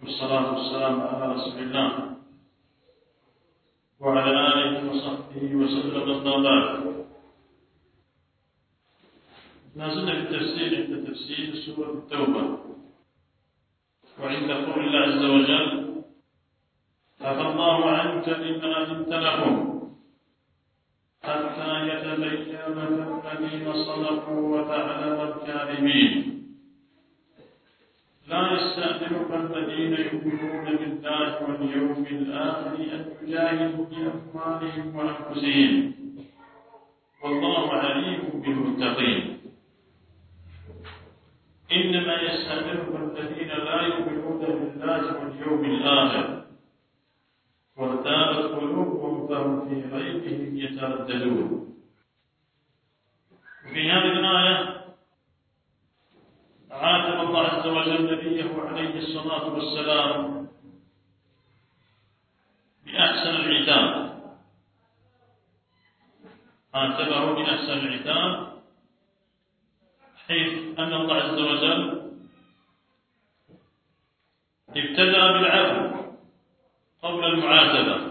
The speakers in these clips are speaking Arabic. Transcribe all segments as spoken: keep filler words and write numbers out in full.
والصلاة والسلام على رسول الله وعلى آله وصحبه وسلم أما بعد. ما زلنا في التفسير عند تفسير سورة التوبة، وعند قول الله عز وجل: عفى الله عنك لما أذنت لهم حتى يتبين لك الذين صدقوا وتعلم الكاذبين. لا يستأذنك الذين يؤمنون بالله واليوم الآخر أن يجاهدوا بأموالهم وأنفسهم والله عليم بالمتقين. إنما يستأذنك الذين لا يؤمنون بالله واليوم الآخر وارتابت قلوبهم فهم في ريبهم يترددون. وفي هذه الآية عاتب الله عز وجل نبيه عليه الصلاة والسلام بأحسن العتاب، عاتبه بأحسن العتاب، حيث أن الله عز وجل ابتدأ بالعفو قبل المعاتبة،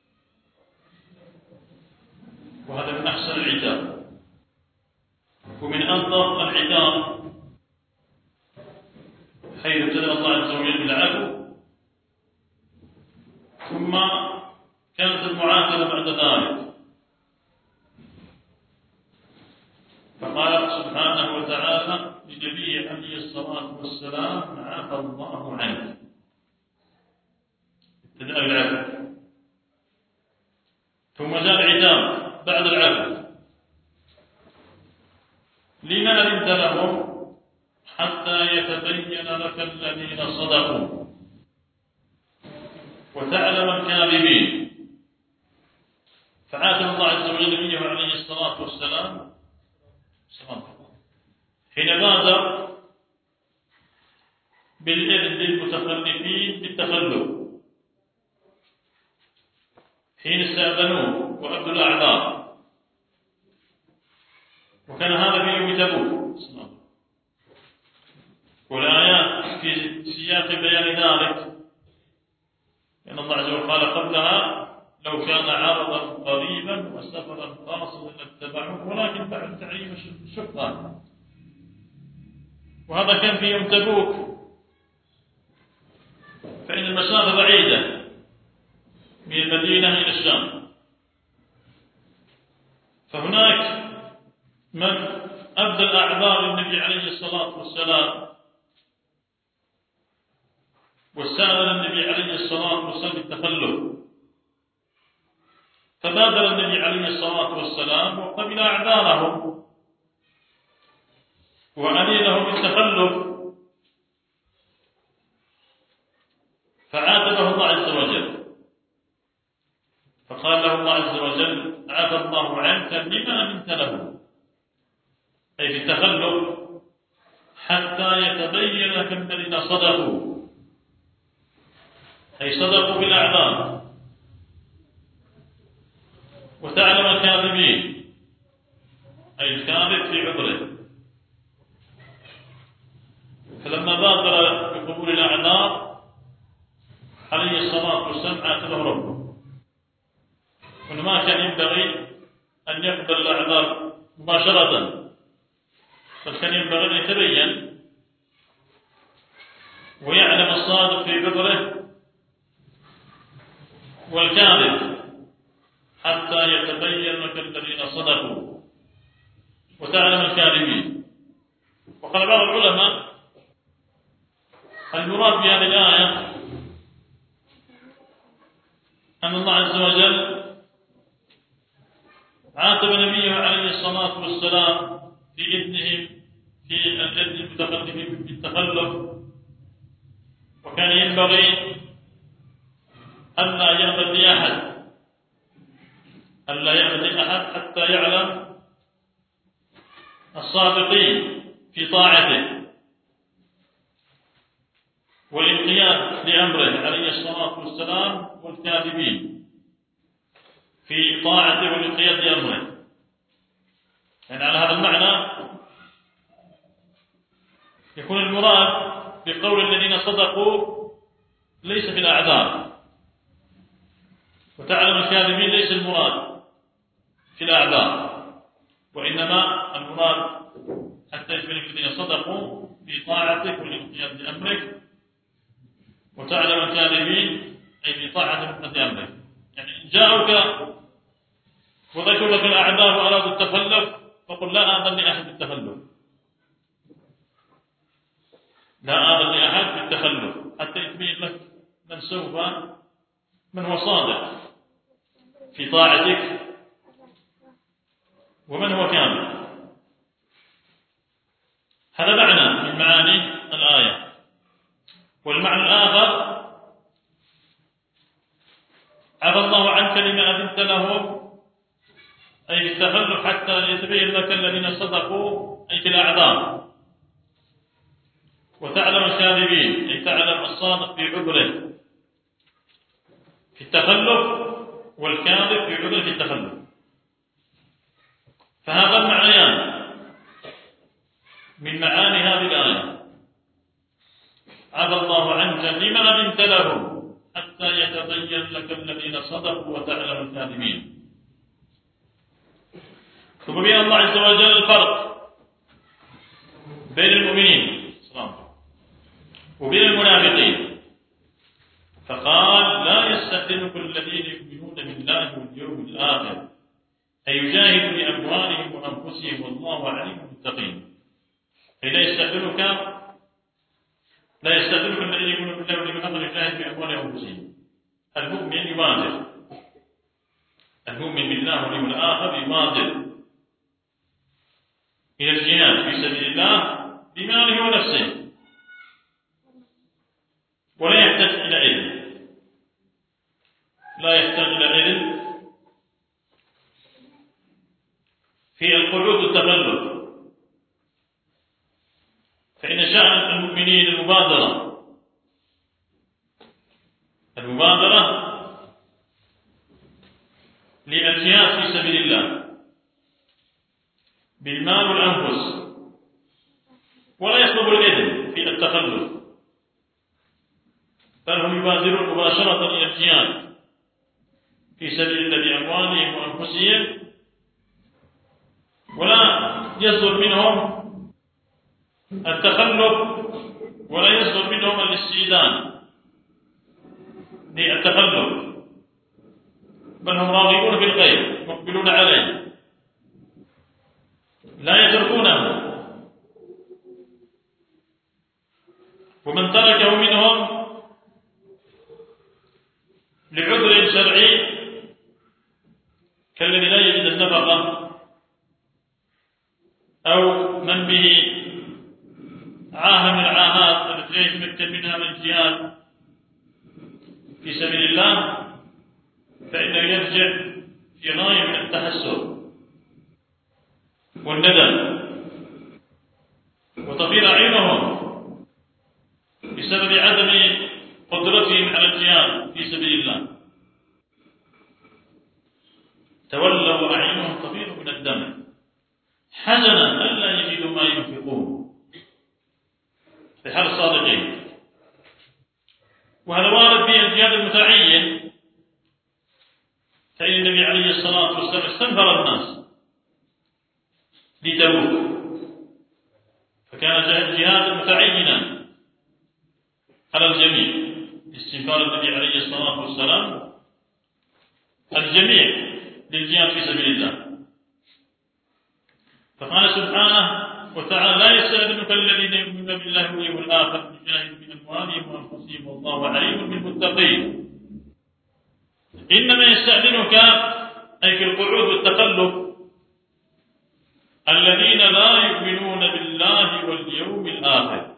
وهذا من أحسن العتاب ومن ألطف العتاب، حيث ابتدأ الله عز وجل بالعفو ثم كانت المعاتبة بعد ذلك. فقال سبحانه وتعالى لنبيه عليه الصلاة والسلام: عفى الله عنك. ابتدأ بالعفو ثم جاء العتاب بعد العفو: لما أذنت لهم حتى يتبين لك الذين صدقوا وتعلم الكاذبين. فعاتب الله عز وجل نبيه عليه الصلاة والسلام حين بادر بالإذن للمتخلفين بالتخلف، حين استأذنوه وأبدوا الأعذار، وكان هذا في يوم تبوك. والآيات في سياق بيان ذلك لأن الله عز وجل قال قبلها: لو كان عرضا قريبا وسفرا قاصدا لاتبعوه ولكن بعد تعليم الشقة. وهذا كان في يوم تبوك، فإن المسافة بعيدة من المدينة إلى الشام، فهناك من أبدى الأعذار للنبي عليه الصلاة والسلام واستأذن النبي عليه الصلاة والسلام بالتخلف، فبادر النبي عليه الصلاة والسلام وقبل أعذارهم وأذن لهم بالتخلف، فعاتبه الله عز وجل، فقال له الله عز وجل: عفى الله عنك لما أذنت له، أي في التخلف حتى يتبين لك الذين صدقوا، أي صدقوا بالأعذار، وتعلم الكاذبين، أي الكاذب في عذره. فلما بادر بقبول الأعذار عليه الصلاة والسلام عاتبه ربه، وأنه ما كان ينبغي أن يقبل الأعذار مباشرة، بل كان ينبغي أن يتبين ويعلم الصادق في عذره والكاذب حتى يتبين لك الذين صدقوا وتعلم الكاذبين. وقال بعض العلماء: المراد بهذه الآية أن الله عز وجل عاتب نبيه عليه الصلاة والسلام في إذنهم في الإذن المتخلفين بالتخلف، وكان ينبغي ألا يأذن لأحد ألا يأذن لأحد حتى يعلم الصادقين في طاعته والانقياد لأمره عليه الصلاة والسلام والكاذبين في طاعته والانقياد لأمره. يعني على هذا المعنى يكون المراد بقول الذين صدقوا ليس في الأعذار، وتعلم الكاذبين ليس المراد في الأعذار، وإنما المراد حتى يثبت الذين صدقوا في طاعتك والانقياد بأمرك، وتعلم الكاذبين أي في طاعة وانقياد أمرك. يعني إن جاءوك وذكروا لك الأعذار وأرادوا التخلف فقل لا آذن لأحد بالتخلف، لا آذن لأحد بالتخلف حتى يتبين لك من سوف من هو صادق في طاعتك ومن هو كاذب. هذا معنى من معاني الآية. والمعنى الآخر عفى الله عنك لما أذنت لهم، أي بالتخلف حتى يتبين لك الذين صدقوا أي في الأعذار، وتعلم الكاذبين أي تعلم الصادق في عذره في التخلف والكاذب في عذره في التخلف. فهذا المعنيان من معاني هذه الآية. عفى الله عنك لما أذنت لهم حتى يتبين لك الذين صدقوا وتعلم الكاذبين. ثم بين الله عز وجل الفرق بين المؤمنين وبين المنافقين، فقال لا يستأذنكم الذين يؤمنون بالله واليوم الآخر أن يجاهدوا بأموالهم وأنفسهم والله عليم بالمتقين. أي لا يستأذنك لا يستأذنك الذين يؤمنون بالله واليوم الآخر يجاهد بأموالهم وأنفسهم. المؤمن يبادر، المؤمن بالله واليوم الآخر يبادر إلى الجهاد في سبيل الله بماله ونفسه، ولا يحتاج إلى علم، لا يحتاج إلى علم في القعود والتخلف. فإن شأن المؤمنين المبادرة المبادرة للجهاد في سبيل الله بالمال والأنفس، ولا يطلب الإذن في التخلف، بل هم يبادرون مباشرة إلى الجهاد في سبيل الله بأموالهم وأنفسهم، ولا يصدر منهم التخلف ولا يصدر منهم الاستئذان للتخلف، بل هم راغبون في الخير مقبلون عليه لا يتركونه. ومن تركه منهم لعذر شرعي كالذي لا يجد النفقة، أو من به عاهة من العاهات التي يتمكن منها من الجهاد في سبيل الله، فإنه يرجع في غاية من التحسر والندم، وتفيض أعينهم بسبب عدم قدرتهم على الجهاد في سبيل الله، تولوا وأعينهم تفيض من الدمع حزنا ألا يجدوا ما ينفقون في حال الصادقين. وهذا وارد في الجهاد المتعين، فإن النبي عليه الصلاة والسلام استنفر الناس لتبوك، فكان جهادا متعينا على الجميع، استنفار النبي عليه الصلاة والسلام الجميع للجهاد في سبيل الله. فقال سبحانه وتعالى لا يستأذنك الذين يؤمنون بالله واليوم الآخر يجاهدوا بأموالهم وأنفسهم والله عليم بالمتقين. إنما يستأذنك أي في القعود والتخلف الذين لا يؤمنون بالله واليوم الآخر،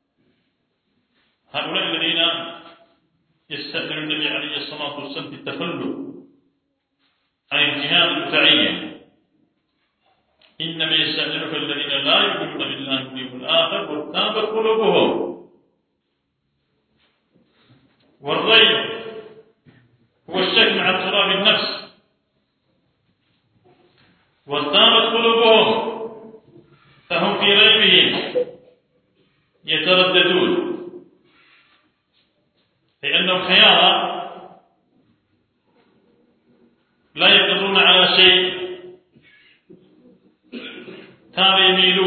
هؤلاء الذين يستأذن النبي عليه الصلاة والسلام في التخلف عن الجهاد المتعين. إنما يستأذنك الذين لا يؤمنون بالله واليوم الآخر وارتابت قلوبهم. والريب هو الشك مع اضطراب النفس، وارتابت قلوبهم فهم في ريبهم يترددون، أي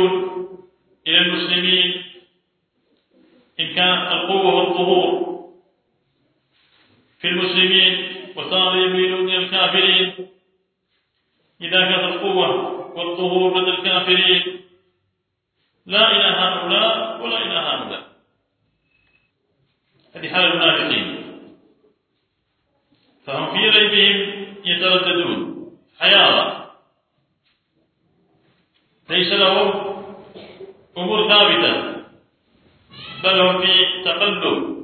إلى المسلمين إن كان القوة والظهور في المسلمين وصاروا يميلون إلى الكافرين إذا كانت القوة والظهور لدى الكافرين لا إلى هؤلاء ولا إلى هؤلاء. هذه حال المنافقين، فهم في ريبهم يترددون حيارى، ليس لهم أمور ثابتة، بل هم في تقلب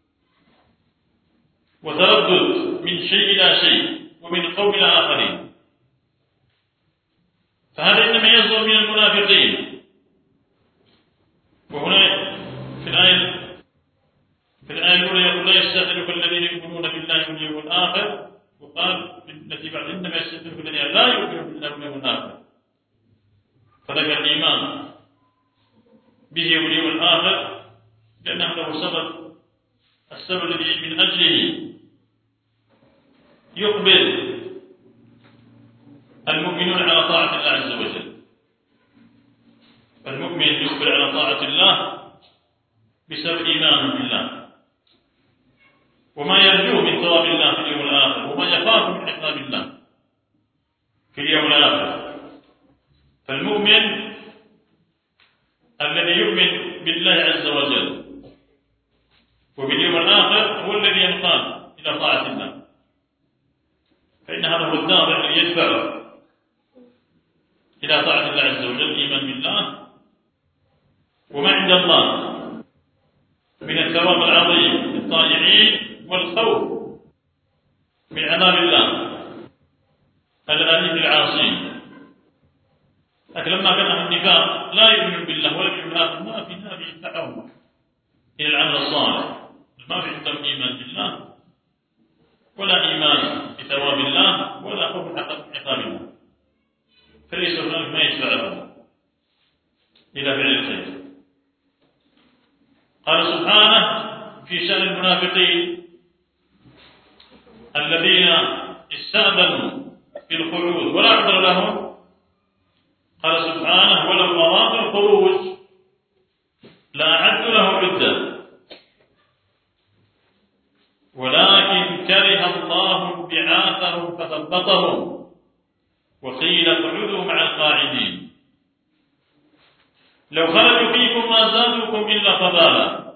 وتردد من شيء إلى شيء ومن قوم إلى آخرين. فهذا إنما يصدر من المنافقين. وهنا في الآية في الآية الأولى يقول لا يستأذنك الذين يؤمنون بالله واليوم الآخر، وقال التي بعد إنما يستأذنك الذين لا يؤمنون بالله واليوم الآخر، فذكر الإيمان به واليوم الآخر لأنه له سبب، السبب الذي من أجله يقبل المؤمنون على طاعة الله عز وجل. المؤمن يقبل على طاعة الله بسبب إيمانه بالله وما يرجوه من ثواب الله في اليوم الآخر وما يخاف من عقاب الله في اليوم الآخر. فالمؤمن الذي يؤمن بالله عز وجل وباليوم الآخر هو الذي ينقاد إلى طاعة الله، فإن هذا هو الدافع الذي يدفعه إلى طاعة الله عز وجل، الإيمان بالله وما عند الله من الثواب العظيم للطائعين والخوف من عذاب الله الأليم للعاصين. لكن لما كان أهل النفاق لا يؤمنون بالله ولا باليوم الآخر ما في نافع يدفعهم إلى العمل الصالح، ما في عندهم إيمان بالله ولا إيمان بثواب الله ولا خوف من عقاب الله، فليس هناك ما يدفعهم إلى فعل الخير. قال سبحانه في شأن المنافقين الذين استأذنوا في الخروج ولا عذر لهم، قال سبحانه ولو أرادوا الخروج لأعدوا له عدة ولكن كره الله بعاثهم فثبطهم وقيل اقعدوا مع القاعدين لو خرجوا فيكم ما زادوكم إلا خبالا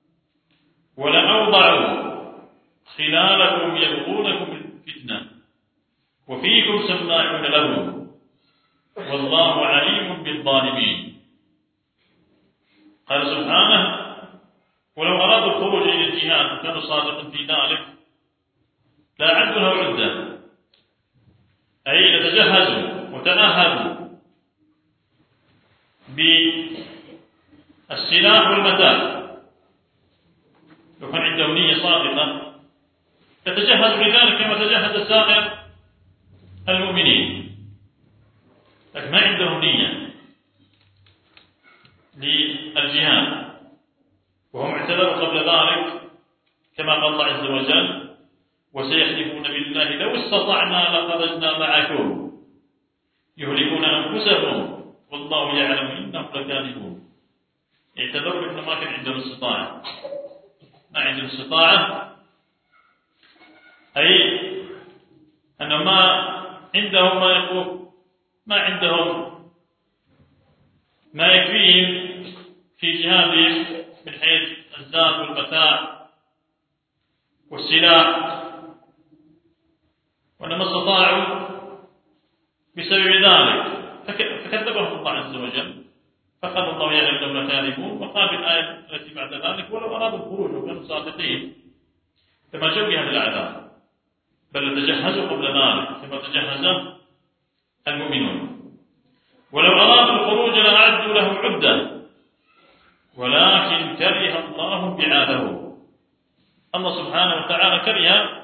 ولأوضعوا خلالكم يبغونكم الفتنة وفيكم سماعون لهم والله عليم بالظالمين. قال سبحانه ولو أرادوا الخروج إلى الجهاد كانوا صادقين في ذلك لا عدوا له عدة، أي لتجهزوا وتأهلوا بالسلاح والمتاع. لو كان عندهم نية صادقة تتجهز بذلك كما تجهز سائر المؤمنين، لكن ما عندهم نية للجهاد وهم اعتذروا قبل ذلك كما قال الله عز وجل وسيحلفون بالله لو استطعنا لخرجنا معكم يهلكون أنفسهم والله يعلم إنهم لكاذبون. اعتذروا لأنه ما كان عندهم استطاعة، ما عندهم استطاعة أي أنه ما عندهم ما يقول ما عندهم ما يكفيهم في جهادهم من حيث الزاد والمتاع والسلاح، وإنما استطاعوا بسبب ذلك فكذبهم الله عز وجل فقال الله يعلم أنهم لكاذبون. وقال الآية التي بعد ذلك ولو أرادوا الخروج وكانوا صادقين كما جاءوا بهذا الأعذار بل تجهزوا قبل ذلك كما تجهز المؤمنون. ولو أرادوا الخروج لأعدوا له عدة ولكن كره الله بعاثه. الله سبحانه وتعالى كره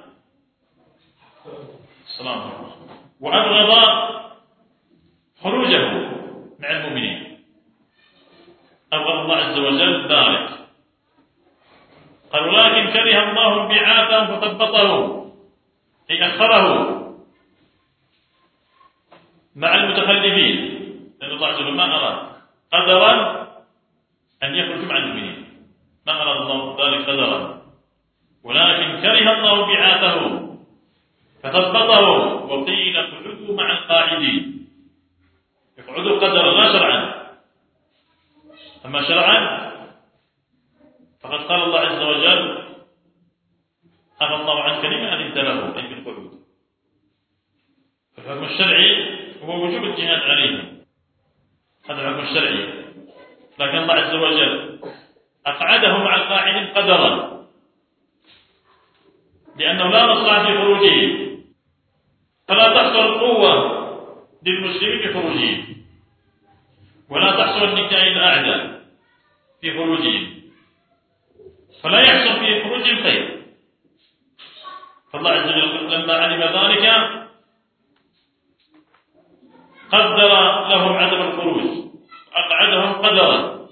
السلام وأبغض خروجه مع المؤمنين، أبغض الله عز وجل ذلك. قال ولكن كره الله بعاثه فثبطه أي أخره مع المتخلفين، لأن الله عز وجل ما أراد قدرا أن يخرجوا مع المؤمنين، ما أراد الله ذلك قدرا، ولكن كره الله بعاثهم فثبتهم وقيل اقعدوا مع القاعدين. اقعدوا قدرا لا شرعا، أما شرعا فقد قال الله عز وجل عفى الله عنك لما أذنت له أي بالقعود. فالحكم الشرعي هو وجوب الجهاد عليهم، هذا الحكم الشرعي، لكن الله عز وجل أقعده مع القاعدين قدرا لأنه لا مصلحة في خروجه، فلا تحصل القوة للمسلمين في خروجهم، ولا تحصل النكاية الأعداء في خروجهم، فلا يحصل في خروجهم خير. فالله عز وجل لما علم ذلك قدر لهم عدم الخروج، أقعدهم قدرا،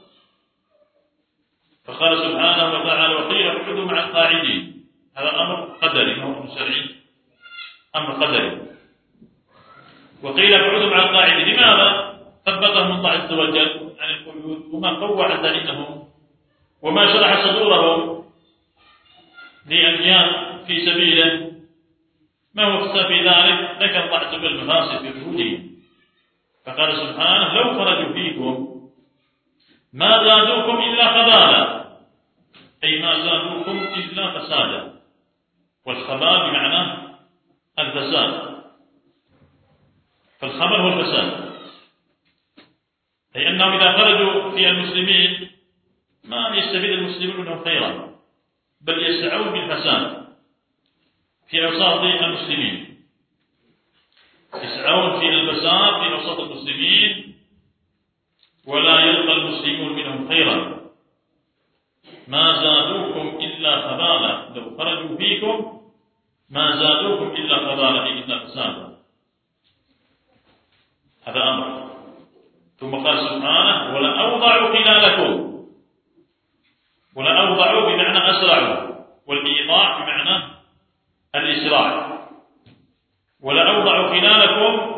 فقال سبحانه وتعالى وقيل اقعدوا مع القاعدين. هذا أمر قدري، هو أمر شرعي، أمر قدري. وقيل اقعدوا مع القاعدين، لماذا؟ ثبتهم الله عز وجل عن القعود، وما قوى عزائمهم وما شرح صدورهم لأنيان في سبيله، ما هو في ذلك؟ ذكر الله عز وجل المفاسد في خروجهم، فقال سبحانه لو خرجوا فيكم ما زادوكم إلا خبالا، أي ما زادوكم إلا فسادا، والخبال بمعنى الفساد، فالخبل هو الفساد، أي أنهم إذا خرجوا في المسلمين ما يستفيد المسلمون منهم خيرا، بل يسعون بالفساد في أوساط المسلمين، يسعون في الفساد في أوساط المسلمين، ولا يلقى المسلمون منهم خيرا. ما زادوكم إلا خبالا، لو خرجوا فيكم ما زادوكم إلا خبالا، أي إلا فسادا. هذا أمر. ثم قال سبحانه ولا أوضعوا خلالكم، ولا أوضعوا بمعنى أسرعوا، والإيضاع بمعنى الإسراع. ولا أوضعوا خلالكم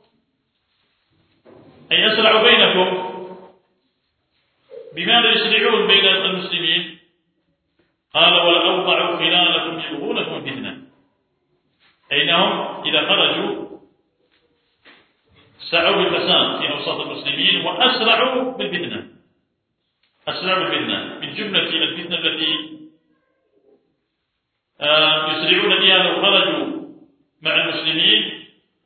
أي أسرعوا بينكم. بماذا يسرعون بين المسلمين؟ قال ولا أوضعوا خلالكم يبغونكم فتنة، أي أنهم إذا خرجوا سعوا بالفساد في أوساط المسلمين وأسرعوا بالفتنة، أسرعوا بالفتنة. من جملة الفتنة التي يسرعون بها لو خرجوا مع المسلمين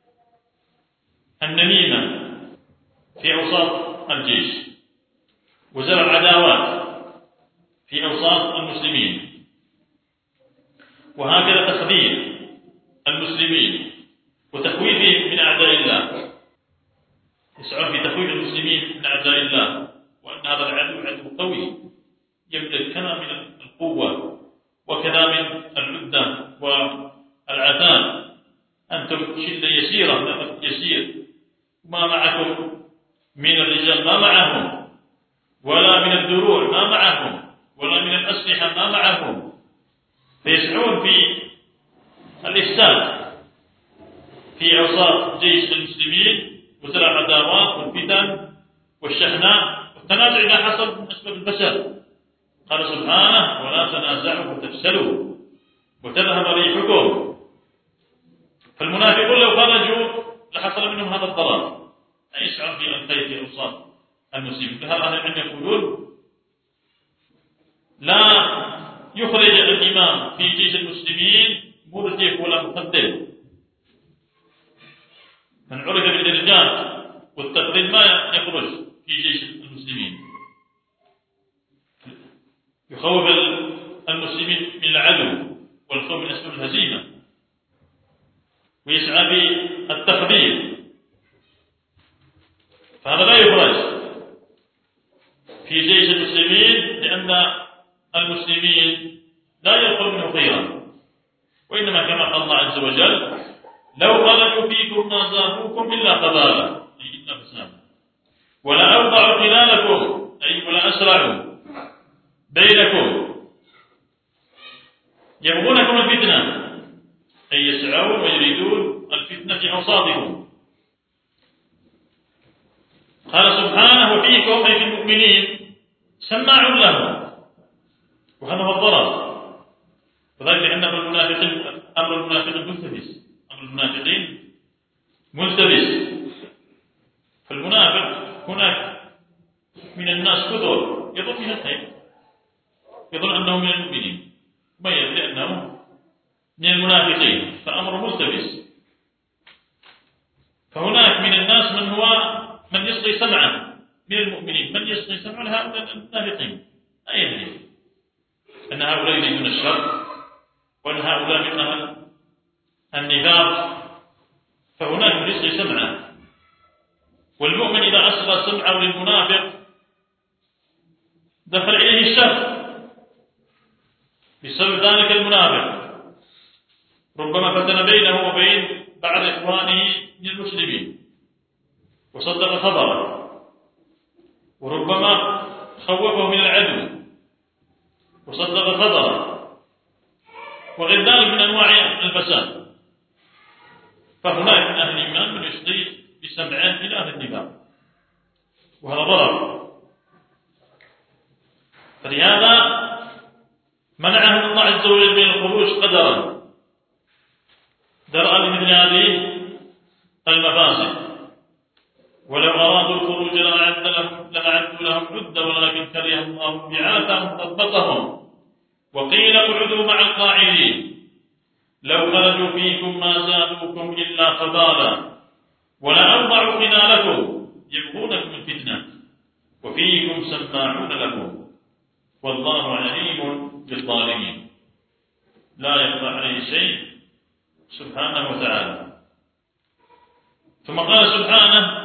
النميمة في أوساط الجيش، وزرع العداوات في أوساط المسلمين، وهكذا تخذيل المسلمين وتخويفهم من أعداء الله، يسعون في تخويف المسلمين من أعداء الله، وأن هذا العدو عدو قوي يملك كذا من القوة وكذا من العدة والعتاد، أنتم شلة يسيرة يسير، ما معكم من الرجال ما معهم، ولا من الدروع ما معهم، ولا من الأسلحة ما معهم، فيسعون في الإفساد في أوساط جيش المسلمين وزرع العداوات والفتن والشحناء والتنازع إذا حصل من أسباب الفساد. قال سبحانه ولا تنازعوا فتفشلوا وتذهب ريحكم. فالمنافقون لو خرجوا لحصل منهم هذا الضرر، أن يشعر في الخير في أوساط المسلمين. فهذا أهل العلم يقولون لا يخرج الإمام في جيش المسلمين مرتف ولا مخدر. من عرف بالإرجاء والتقليد ما يخرج في جيش المسلمين، يخوف المسلمين من العدو والخوف من أسباب الهزيمة، ويسعى بالتخذيل، فهذا لا يخرج في جيش المسلمين، لأن المسلمين لا يلقون منه خيرا، وإنما كما قال الله عز وجل لو خرجوا فيكم ما زادوكم إلا خبالا، أي إلا فسادا. ولا أوضعوا خلالكم، أي ولا أسرعوا بينكم يبغونكم الفتنة، أي يسعون ويريدون الفتنة في أوساطكم. قال سبحانه وفيكم أي في المؤمنين سماع لهم، وهذا هو الضرر. وذلك لأن أمر المنافقين أمر المنافقين ملتبس، أمر المنافقين ملتبس. فالمنافق هناك من الناس كثر يظن من الخير، يظن أنه من المؤمنين، ما يدري أنه من المنافقين، فأمر ملتبس. فهناك من الناس من هو من يصغي سمعا من المؤمنين، من يصغي سمعا لهؤلاء المنافقين، لا يدري أن هؤلاء يريدون الشر وأن هؤلاء من أهل النفاق، فهناك من يصغي سمعا. والمؤمن إذا أصغى سمعه للمنافق دخل إليه الشر بسبب ذلك المنافق، ربما فتن بينه وبين بعض إخوانه من المسلمين وصدق خبره، وربما خوفه من العدو وصدق خبره، وغير ذلك من أنواع الفساد. فهناك من أهل الإيمان من يصغي بسمعه إلى أهل النفاق، وهذا ضرر. فلهذا منعهم الله عز وجل من الخروج قدرا درءا لمثل هذه المفاسد. ولو أرادوا الخروج لأعد لهم لأعدوا لهم عدة، ولكن كره الله بعاثهم ثبطهم وقيل اقعدوا مع القاعدين لو خرجوا فيكم ما زادوكم إلا خبالا ولأوضعوا خلالكم يبغونكم الفتنة وفيكم سماعون لكم والله عليم بالظالمين. لا يخفى عليه شيء سبحانه وتعالى. ثم قال سبحانه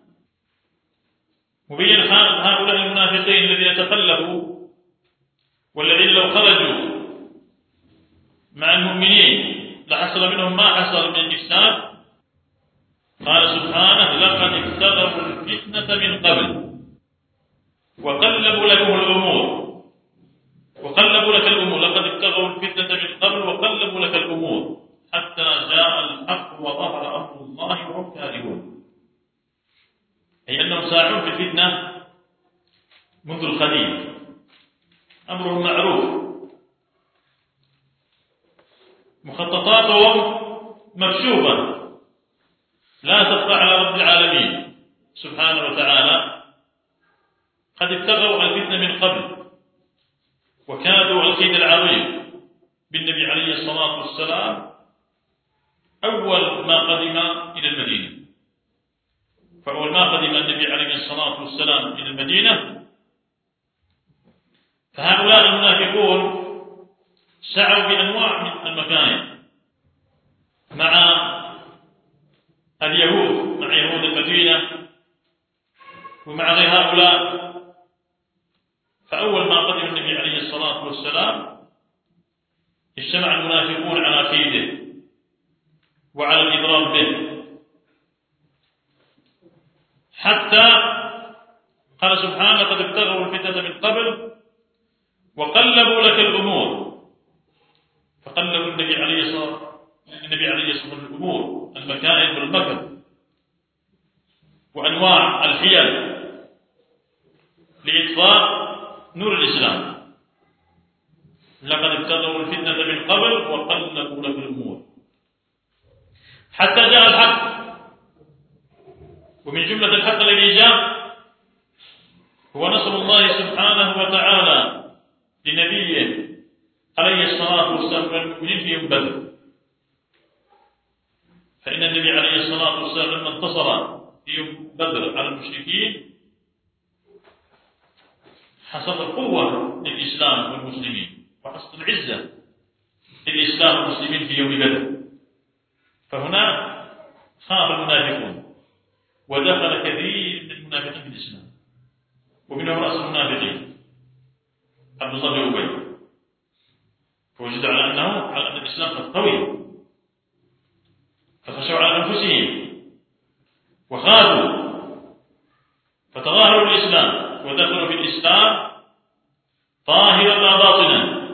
مبين حال هؤلاء المنافقين الذين تخلفوا والذين لو خرجوا مع المؤمنين لحصل منهم ما حصل من الإفساد. قال سبحانه لقد ابتغوا الفتنة من قبل وقلبوا لكم الأمور وقلبوا لك الأمور لقد ابتغوا الفتنة من قبل وقلبوا لك الأمور حتى جاء الحق وظهر أمر الله وهم كارهون، أي أنهم ساعون في الفتنة منذ القديم، أمرهم معروف، مخططاتهم مكشوفة لا تخفى على رب العالمين سبحانه وتعالى. قد ابتغوا الفتنة من قبل وكادوا الكيد العظيم بالنبي عليه الصلاة والسلام أول ما قدم إلى المدينة. فأول ما قدم النبي عليه الصلاة والسلام إلى المدينة فهؤلاء المنافقون سعوا بأنواع من المكائد مع اليهود، مع يهود المدينة ومع غير هؤلاء. فأول ما قدم النبي عليه الصلاة والسلام اجتمع المنافقون على كيده وعلى الإضرار به، حتى قال سبحانه لقد ابتغوا الفتنة من قبل وقلبوا لك الأمور. فقلبوا النبي عليه الصلاة النبي عليه الصلاة والسلام الأمور، المكائد والمكر وأنواع الحيل لإطفاء نور الإسلام. لقد ابتغوا الفتنة من قبل وقلبوا لك الأمور حتى جاء الحق. ومن جملة الحق الذي جاء هو نصر الله سبحانه وتعالى لنبيه عليه الصلاة والسلام والمؤمنين في يوم بدر. فإن النبي عليه الصلاة والسلام لما انتصر في يوم بدر على المشركين حصل القوة للإسلام والمسلمين وحصل العزة للإسلام والمسلمين في يوم بدر. فهنا خاف المنافقون ودخل كثير من المنافقين في الإسلام، ومنهم رأس المنافقين عبد الله بن أبي، فوجدوا على أنه على أن الإسلام قد قوي، فخشوا على أنفسهم وخافوا فتظاهروا الإسلام ودخلوا في الإسلام ظاهرا لا باطنا.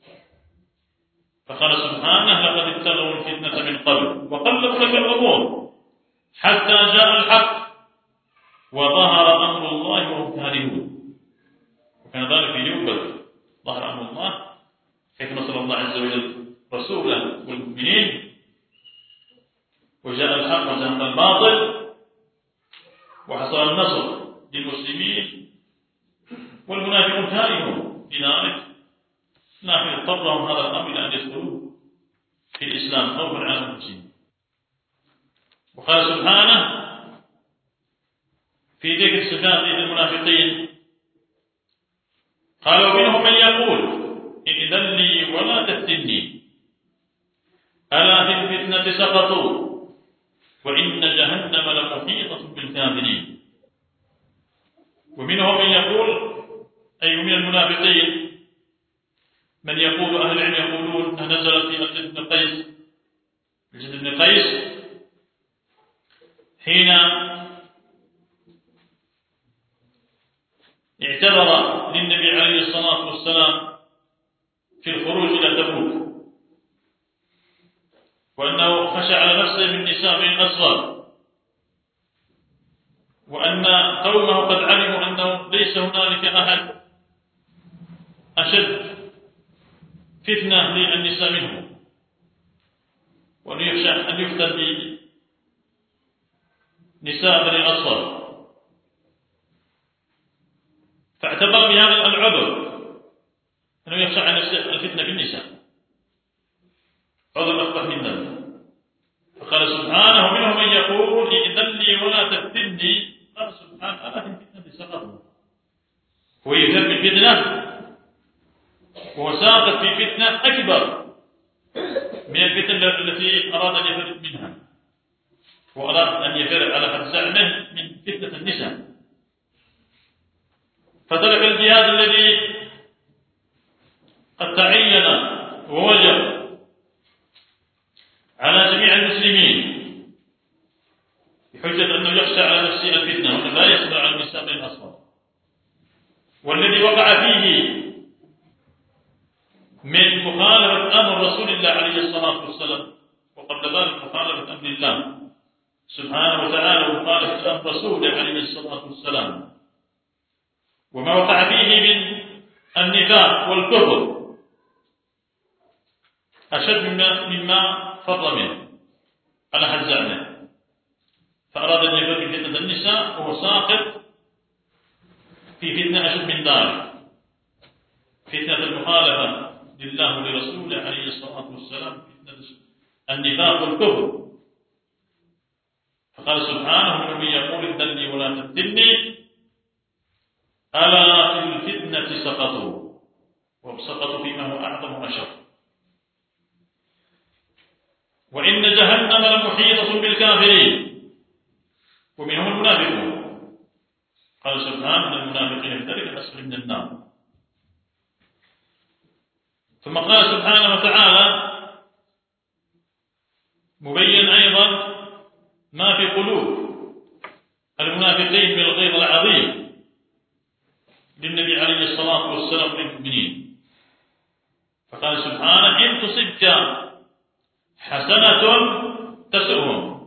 فقال سبحانه لقد ابتغوا الفتنة من قبل وقلبوا لك الأمور حتى جاء الحق وظهر أمر الله وهم كارهون. وكان ذلك في يوم بدر، ظهر أمر الله حيث نصر الله عز وجل رسوله والمؤمنين، وجاء الحق وزهق الباطل، وحصل النصر للمسلمين، والمنافقون كارهون في ذلك، لكن اضطرهم هذا الأمر إلى أن يدخلوا في الإسلام خوفا على أنفسهم. وقال سبحانه في ذكر صفات المنافقين قال ومنهم من يقول ائذن لي ولا تفتني ألا في الفتنة سقطوا وإن جهنم لمحيطة بالكافرين. ومنهم من يقول أي من المنافقين من يقول، أهل العلم يقولون أنها نزلت في الجد بن قيس الجد بن قيس حين اعتذر للنبي عليه الصلاة والسلام في الخروج إلى تبوك، وأنه خشى على نفسه من نساء الأصغر، وأن قومه قد علموا أنه ليس هنالك أحد أشد فتنة للنساء منه، وأنه يخشى أن يفتن بنساء بني الأصغر، فاعتبر بهذا العذر أنه يخشى عن الفتنة بالنساء، عذر أقبح من ذلك. فقال سبحانه ومنهم من يقول ائذن لي ولا تفتني، قال سبحانه ألا في الفتنة سقطوا. هو يذهب بالفتنة وهو ساقط في فتنة أكبر من الفتنة التي أراد أن يفر منها، وأراد أن يفر على حد زعمه من فتنة النساء، فترك الجهاد الذي قد تعين ووجب على جميع المسلمين بحجة أنه يخشى على نفسه الفتنة وأنه لا يصبر على النساء من الأصغر، والذي وقع فيه من مخالفة أمر رسول الله عليه الصلاة والسلام، وقبل ذلك مخالفة أمر الله سبحانه وتعالى ومخالفة أمر رسوله عليه الصلاة والسلام، وما وقع فيه من النفاق والكفر أشد مما, مما فر منه على حد زعمه، فأراد أن يفر من فتنة النساء وهو ساقط في فتنة أشد من ذلك، فتنة المخالفة لله ولرسوله عليه الصلاة والسلام، فتنة النفاق والكفر. فقال سبحانه من يقول ائذن لي ولا تفتني ألا في الفتنة سقطوا، وسقطوا فيما هو أعظم وأشر، وإن جهنم لمحيطة بالكافرين، ومنهم المنافقون. قال سبحانه من المنافقين في ذلك الأسفل من النار. ثم قال سبحانه وتعالى مبين أيضا ما في قلوب المنافقين بالغيظ العظيم للنبي عليه الصلاة والسلام للمؤمنين، فقال سبحانه إن تصبك حسنة تسؤهم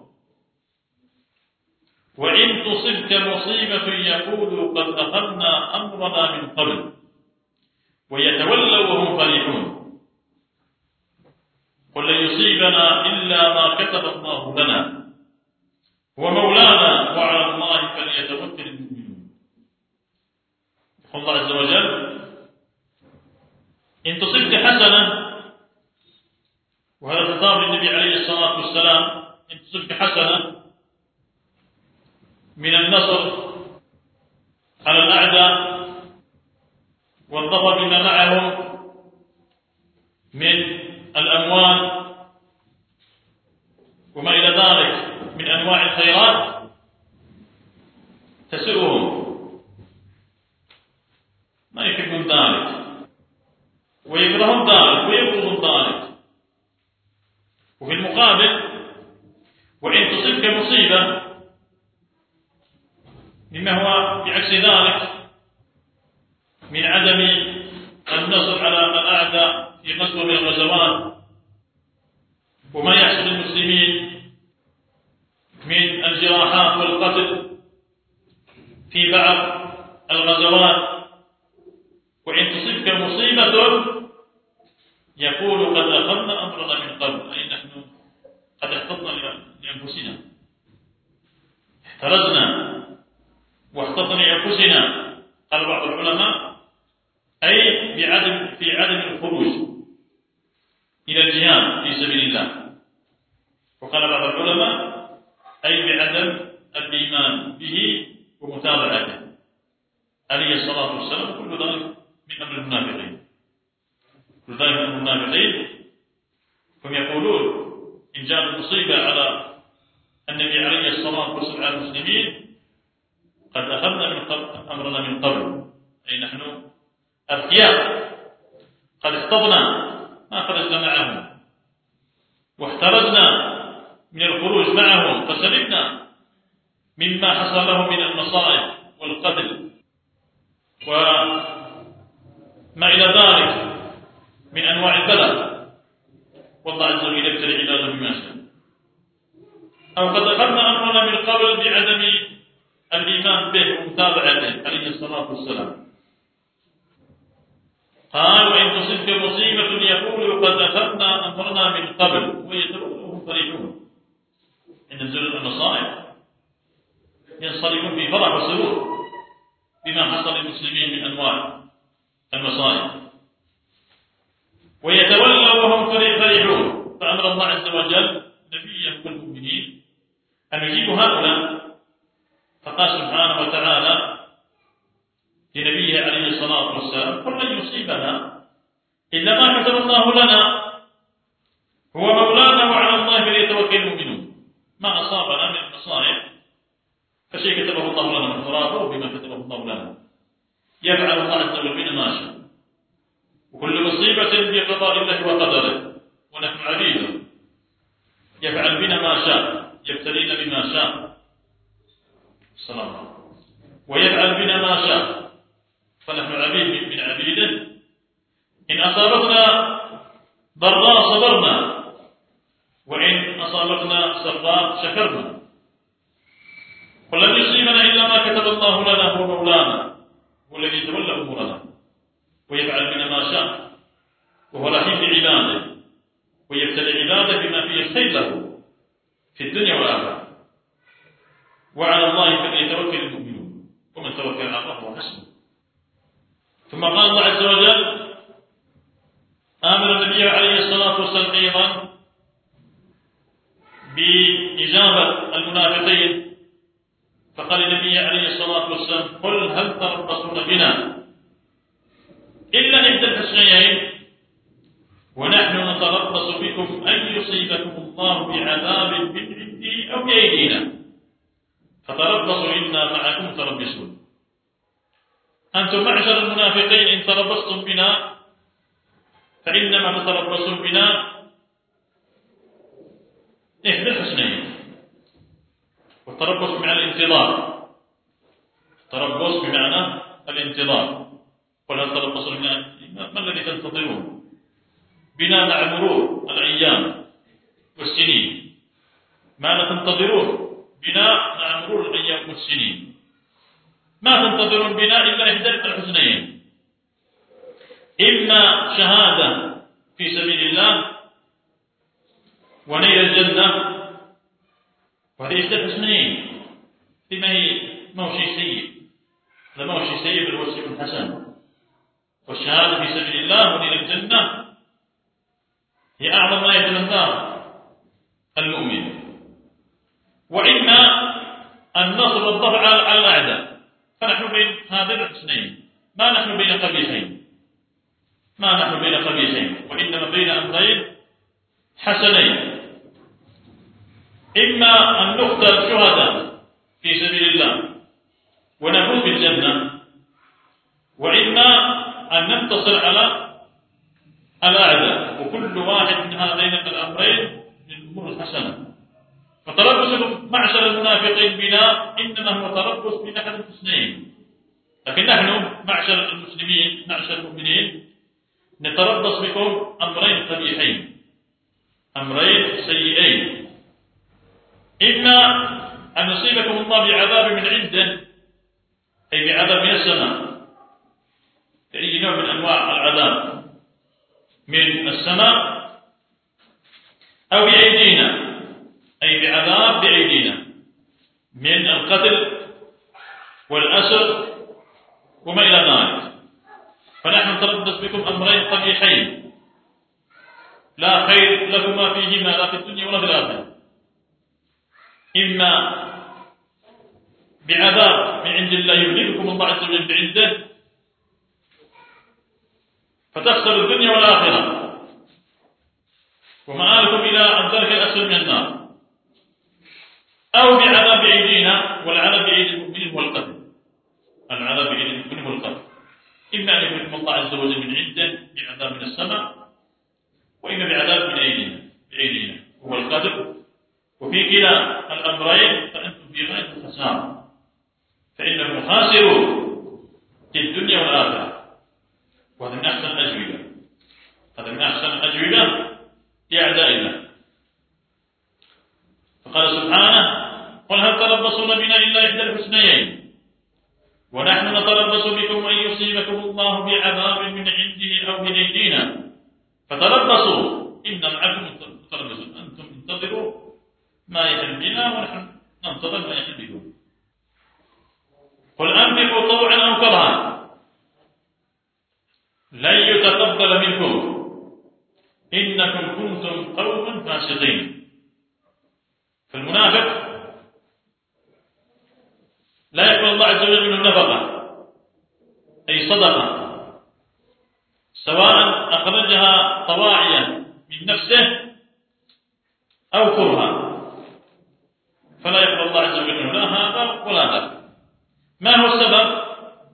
وإن تصبك مصيبة يقولوا قد أخذنا أمرنا من قبل ويتولوا وهم فرحون قل لن يصيبنا إلا ما كتب الله لنا هو مولانا وعلى الله فليتوكل المؤمنون. يقول الله عز وجل إن تصبك حسنة، وهذا خطاب للنبي عليه الصلاة والسلام، إن تصبك حسنة من النصر على الأعداء والظفر بما معهم من الأموال وما إلى ذلك من أنواع الخيرات تسؤهم، ما يحبون ذلك ويكرهون ذلك ويبغضون ذلك. وفي المقابل وإن تصبك مصيبة مما هو بعكس ذلك من عدم النصر على الأعداء في غزوة من الغزوات وما يحصل للمسلمين من الجراحات والقتل في بعض الغزوات وإن تصبك مصيبة يقول قد أخذنا أمرنا من قبل، أي نحن قد احتطنا لأنفسنا، احترزنا واحتطنا لأنفسنا. قال بعض العلماء أي بعدم في عدم الخروج إلى الجهاد في سبيل الله، وقال بعض العلماء أي بعدم الإيمان به ومتابعته عليه الصلاة والسلام. كل ذلك من أمر المنافقين، كل ذلك من أمر المنافقين. هم يقولون إن جاءت مصيبة على النبي عليه الصلاة والسلام على المسلمين قد أخذنا من قبل أمرنا من قبل، أي نحن أذكياء قد اختضنا ما خرجنا معهم واحترزنا من الخروج معهم فسلمنا مما حصل لهم من المصائب والقتل وما إلى ذلك من أنواع البلاء، والله عز وجل يبتلي عباده بما شاء. أو قد أخذنا أمرنا من قبل بعدم الإيمان به ومتابعته عليه الصلاة والسلام. قال وإن تصبك مصيبة يقول قد أخذنا أمرنا من قبل ويتبعهم فرحون. إن نزول المصائب ينصرفون في فرح وسرور بما حصل للمسلمين من أنواع المصائب، ويتولوا وهم فرحون. فأمر الله عز وجل نبيه والمؤمنين أن يجيبوا هؤلاء، فقال سبحانه وتعالى لنبيه عليه الصلاة والسلام قل لن يصيبنا إلا ما كتب الله لنا هو مولانا وعلى الله فليتوكل المؤمنون. ما أصابنا من المصائب فشيء كتبه الله لنا، فراضوا بما كتبه الله لنا. يفعل الله عز وجل بنا ما شاء، وكل مصيبة بقضاء الله وقدره ونحن عبيده. يفعل بنا ما شاء، يبتلينا بما شاء السلام، ويفعل بنا ما شاء، فنحن عبيد من عبيده. إن أصابتنا ضراء صبرنا، وإن أصابتنا سراء شكرنا. قل لن يصيبنا إلا ما كتب الله لنا هو مولانا، هو الذي يتولى أمورنا ويفعل بنا ما شاء، وهو رحيم بعباده ويبتلي عباده بما فيه الخير له في الدنيا والآخرة. وعلى الله فليتوكل المؤمنون ومن توكل على الله فهو حسبه. ثم قال الله عز وجل آمر النبي عليه الصلاة والسلام أيضا بإجابة المنافقين، فقال النبي عليه الصلاة والسلام قل هل تربصون بنا إلا إحدى الحسنيين ونحن نتربص بكم أن يصيبكم الله بعذاب من عندي أو بأيدينا فتربصوا إنا معكم متربصون. أنتم معشر المنافقين إن تربصتم بنا فإنما تتربصون بنا إحدى الحسنيين. والتربص بمعنى الانتظار، التربص بمعنى الانتظار. قل هل تربصون بنا ما الذي تنتظرون بنا مع مرور الأيام والسنين؟ ماذا تنتظرون بنا مع مرور الأيام والسنين؟ ما تنتظرون بنا إلا إحدى الحسنيين، إما شهادة في سبيل الله ونيل الجنة، وهذه إحدى الحسنيين. لما هي موشي سيء، هذا موشي سيء بل هو شيء حسن. والشهادة في سبيل الله ونيل الجنة هي أعظم ما يتمناه المؤمن. وإما النصر والظفر على الأعداء، فنحن بين هذين الحسنين، ما نحن بين قبيحين، ما نحن بين قبيحين، وإنما بين أمرين حسنين. إما أن نقتل شهداء في سبيل الله ونفوز بالجنة، وإما أن ننتصر على الأعداء، وكل واحد من هذين الأمرين من الأمور الحسنة. فتربص معشر المنافقين بنا إنما هو تربص بين أحد الحسنين، لكن نحن معشر المسلمين معشر المؤمنين نتربص بكم أمرين قبيحين، أمرين سيئين. إما أن يصيبكم الله بعذاب من عنده أي بعذاب من السماء، بأي نوع من أنواع العذاب من السماء، أو بأيدينا أي بعذاب بأيدينا من القتل والأسر وما إلى ذلك. فنحن نتربص بكم أمرين قبيحين لا خير لكما فيهما لا في الدنيا ولا في الآخرة، إما بعذاب من عند الله يهلككم الله عز وجل بعنده فتخسر الدنيا والآخرة ومآلكم إلى الدرك الأسفل من النار، أو بعذاب بأيدينا، والعذاب بأيدي المؤمنين هو القتل. العذاب بأيدي المؤمنين هو القتل، إما أن يهلككم الله عز وجل من عنده بعذاب من السماء، وإما بعذاب من أيدينا بأيدينا هو القتل. وفي كلا الأمرين فأنتم في غاية الخسارة، فإنكم خاسرون في الدنيا والآخرة. وهذا من أحسن الأجوبة، هذا من أحسن الأجوبة لأعداء الله. فقال سبحانه: قل هل تربصون بنا إلا إحدى الحسنيين ونحن نتربص بكم أن يصيبكم الله بعذاب من عنده أو بأيدينا فتربصوا إنا معكم متربصون. أنتم انتظروا ما يحل بنا ونحن ننتظر ما يحل بكم. قل أنفقوا طوعا أو كرها لن يتقبل منكم إنكم كنتم قوما فاسقين. فالمنافق لا يقبل الله عز وجل منه نفقة أي صدقة، سواء أخرجها طواعيا من نفسه أو كرها، فلا يقبل الله عز وجل منه لا هذا ولا هذا. ما هو السبب؟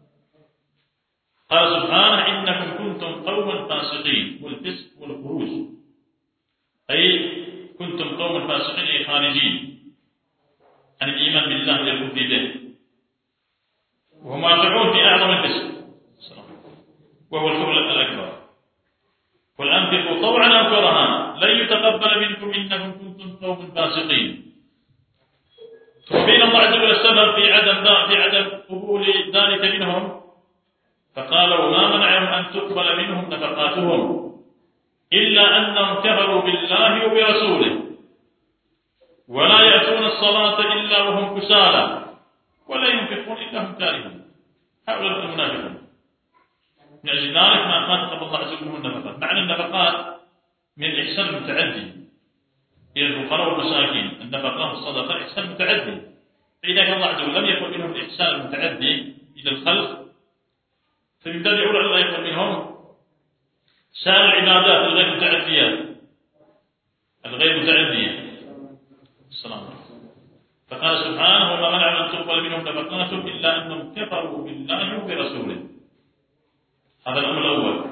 قال سبحانه: إنكم كنتم قوما فاسقين. والفسق والخروج أي كنتم قوما فاسقين أي خارجين عن الإيمان بالله والكفر به، وهم واقعون في أعظم الفسق وهو الكفر الأكبر. قل أنفقوا طوعا أو كرها لن يتقبل منكم إنكم كنتم قوما فاسقين. وبين الله عز وجل السبب في عدم في عدم قبول ذلك منهم، فقال: وما منعهم أن تقبل منهم نفقاتهم إلا أنهم كفروا بالله وبرسوله ولا يأتون الصلاة إلا وهم كسالى ولا ينفقون إلا هم كارهون. هؤلاء المنافقون. من أجل ذلك ما كتب الله عز وجل منهم النفقات. معنى النفقات من الإحسان المتعدي إلى الفقراء والمساكين. النفقات والصدقة إحسان متعدي، فإذا كان الله عز وجل لم يقل منهم الإحسان المتعدي إلى الخلق، فمن باب أولى الله يقول منهم سائر العبادات الغير متعدية الغير متعدية. السلام عليكم. فقال سبحانه: وما منع أن تقبل منهم نفقاتهم إلا أنهم كفروا بالله وبرسوله. هذا الأمر الأول،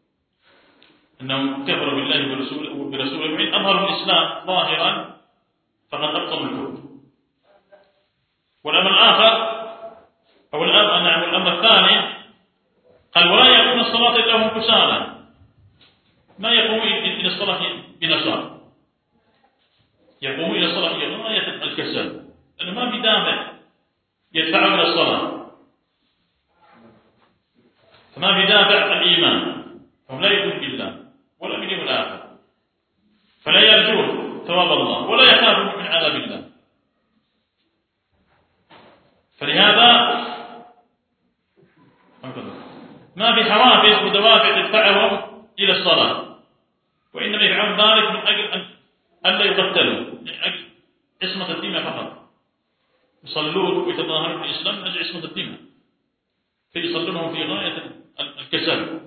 أنهم كفروا بالله وبرسوله وبرسوله وإن أظهروا الإسلام ظاهرا فقد أبطلوا الكفر. والأمر الآخر أو الأمر نعم الأمر الثاني قال: ولا يقومون الصلاة إلا هم كسالى. ما يقومون إلى الصلاة بنشاط، يقومون إلى الصلاة بغاية الكسل، لأنه ما في دافع يدفعهم إلى الصلاة، فما في دافع الإيمان، فهم لا يؤمنون بالله ولا باليوم الآخر، فلا يرجون ثواب الله ولا يخافون من عذاب الله. فلهذا ما في حوافز ودوافع تدفعهم إلى الصلاة، وإنما يفعلون ذلك من أجل أن لا يقتلوا، من أجل عصمة الدماء فقط. يصلون ويتظاهرون بالإسلام من أجل عصمة الدماء، فيصلونهم في غاية الكسل.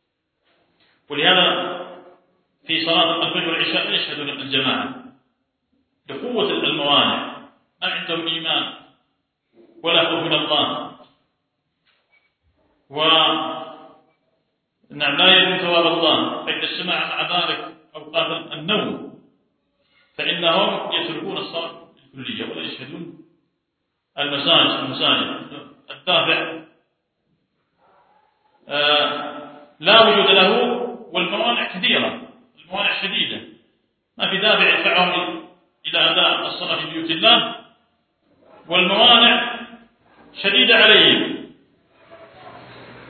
ولهذا في صلاة الفجر والعشاء يشهدون الجماعة لقوة الموانع، ما عندهم إيمان ولا خوف من الله، ونعم لا يجد ثواب الله. فإذا اجتمع مع ذلك أوقات النوم فإنهم يتركون الصلاة الكلية ولا يشهدون المساجد المساجد الدافع آه لا وجود له، والموانع كثيرة، الموانع شديدة، ما في دافع يدفعهم إلى أداء الصلاة في بيوت الله، والموانع شديدة عليهم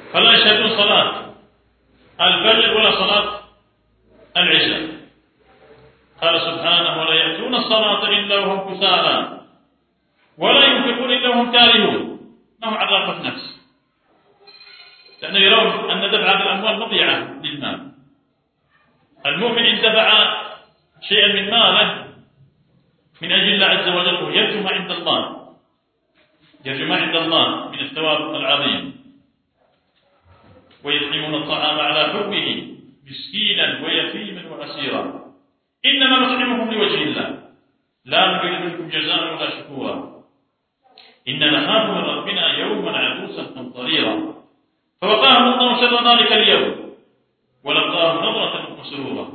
فلا يشهدون صلاة الفجر ولا صلاة العشاء. قال سبحانه: ولا يأتون الصلاة إلا وهم كسالى ولا ينفقون إلا وهم كارهون. ما هو عن النفس، لأنه يرون أن دفع هذه الأموال مضيعة للمال. المؤمن إن دفع شيئا من ماله من أجل الله عز وجل يرجو ما عند الله، يرجو ما عند الله من الثواب العظيم. ويطعمون الطعام على حبه مسكينا ويتيما وأسيرا إنما نطعمكم لوجه الله لا نريد منكم جزاء ولا شكورا إنا نخاف من ربنا يوما عبوسا قمطريرا فوقاهم الله شر ذلك اليوم ولقاهم نظرة وسرورا.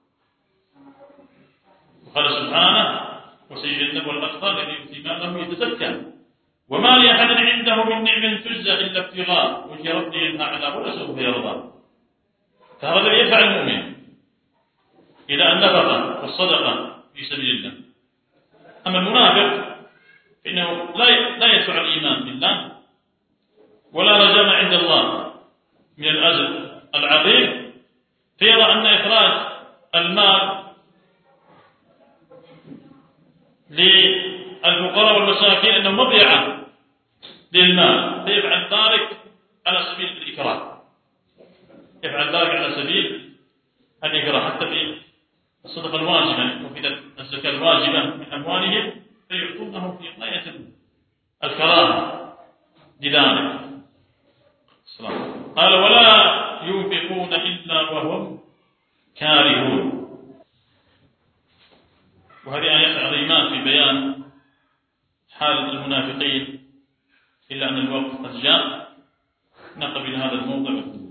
وقال سبحانه: وسيجنبها الأتقى الذي يؤتي ماله يتزكى وما لأحد عنده من نعمة تجزى إلا ابتغاء وجه ربه الأعلى ولسوف يرضى. فهذا الذي يدفع المؤمن إلى النفقة والصدقة في سبيل الله. أما المنافق فإنه لا يدفع الإيمان بالله ولا رجاء عند الله من الأجر العظيم، فيرى أن إخراج المال للفقراء والمساكين أنه مضيعة للمال، فيفعل ذلك على سبيل الإكراه، يفعل ذلك على سبيل الإكراه. حتى في الصدقة الواجبة وفي الزكاة الواجبة من أموالهم فيعطونه في غاية الكراهة لذلك. قال: ولا ينفقون إلا وهم كارهون. وهذه آيات عظيمات في بيان حال المنافقين، إلا أن الوقت قد جاء. نقف إلى هذا الموضع.